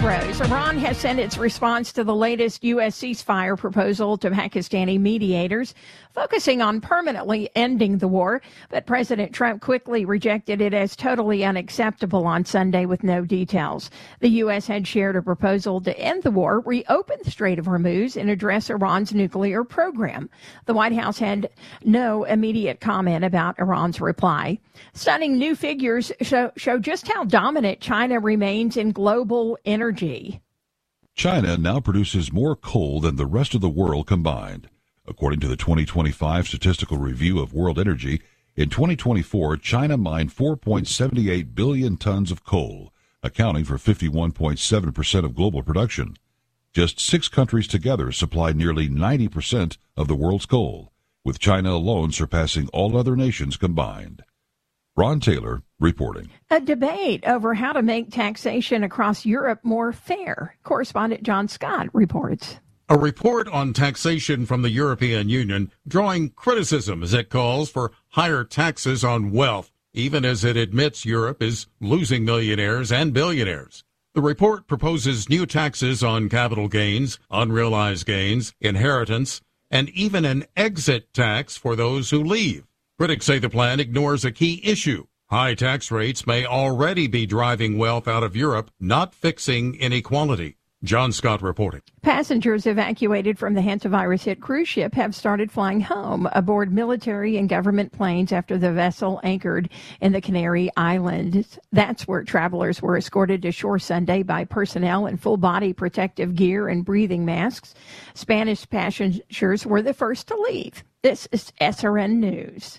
grows. Iran has sent its response to the latest U.S. ceasefire proposal to Pakistani mediators, focusing on permanently ending the war. But President Trump quickly rejected it as totally unacceptable on Sunday with no details. The U.S. had shared a proposal to end the war, reopen the Strait of Hormuz, and address Iran's nuclear program. The White House had no immediate comment about Iran's reply. Stunning new figures show just how dominant China remains in global energy. China now produces more coal than the rest of the world combined. According to the 2025 Statistical Review of World Energy, in 2024, China mined 4.78 billion tons of coal, accounting for 51.7% of global production. Just 6 countries together supply nearly 90% of the world's coal, with China alone surpassing all other nations combined. Ron Taylor reporting. A debate over how to make taxation across Europe more fair. Correspondent John Scott reports. A report on taxation from the European Union drawing criticism as it calls for higher taxes on wealth, even as it admits Europe is losing millionaires and billionaires. The report proposes new taxes on capital gains, unrealized gains, inheritance, and even an exit tax for those who leave. Critics say the plan ignores a key issue. High tax rates may already be driving wealth out of Europe, not fixing inequality. John Scott reporting. Passengers evacuated from the hantavirus-hit cruise ship have started flying home aboard military and government planes after the vessel anchored in the Canary Islands. That's where travelers were escorted to shore Sunday by personnel in full-body protective gear and breathing masks. Spanish passengers were the first to leave. This is SRN News.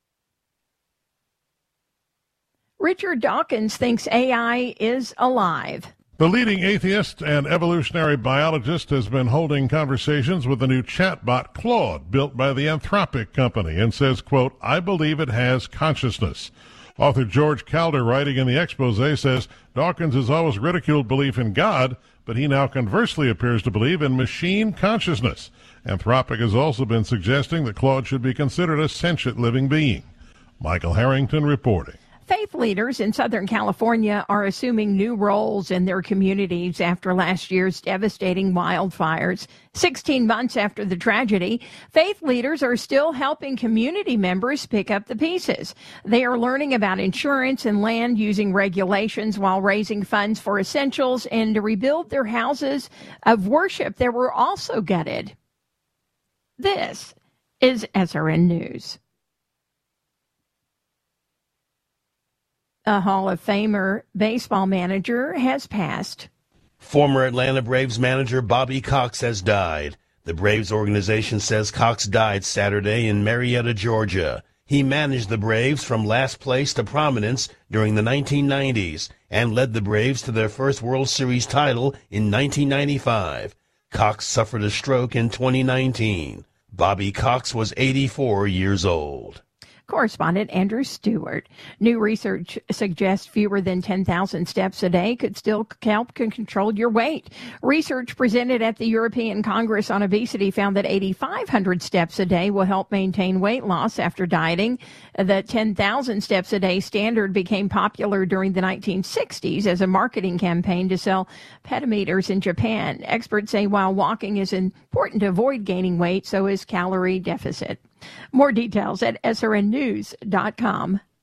Richard Dawkins thinks AI is alive. The leading atheist and evolutionary biologist has been holding conversations with the new chatbot Claude, built by the Anthropic company, and says, quote, "I believe it has consciousness." Author George Calder, writing in the expose, says Dawkins has always ridiculed belief in God, but he now conversely appears to believe in machine consciousness. Anthropic has also been suggesting that Claude should be considered a sentient living being. Michael Harrington reporting. Faith leaders in Southern California are assuming new roles in their communities after last year's devastating wildfires. 16 months after the tragedy, faith leaders are still helping community members pick up the pieces. They are learning about insurance and land using regulations while raising funds for essentials and to rebuild their houses of worship that were also gutted. This is SRN News. A Hall of Famer baseball manager has passed. Former Atlanta Braves manager Bobby Cox has died. The Braves organization says Cox died Saturday in Marietta, Georgia. He managed the Braves from last place to prominence during the 1990s and led the Braves to their first World Series title in 1995. Cox suffered a stroke in 2019. Bobby Cox was 84 years old. Correspondent Andrew Stewart. New research suggests fewer than 10,000 steps a day could still help control your weight. Research presented at the European Congress on Obesity found that 8,500 steps a day will help maintain weight loss after dieting. The 10,000 steps a day standard became popular during the 1960s as a marketing campaign to sell petameters in Japan. Experts say while walking is important to avoid gaining weight, so is calorie deficit. More details at srnnews.com.